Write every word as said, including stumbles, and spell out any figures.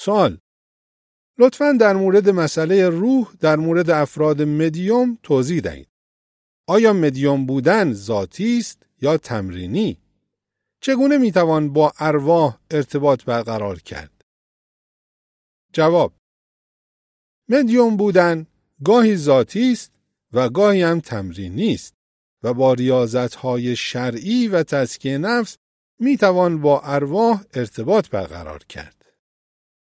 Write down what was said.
سوال: لطفاً در مورد مسئله روح در مورد افراد مدیوم توضیح دهید. آیا مدیوم بودن ذاتی است یا تمرینی؟ چگونه میتوان با ارواح ارتباط برقرار کرد؟ جواب: مدیوم بودن گاهی ذاتی است و گاهی هم تمرینی است و با ریاضت‌های شرعی و تزکیه نفس میتوان با ارواح ارتباط برقرار کرد.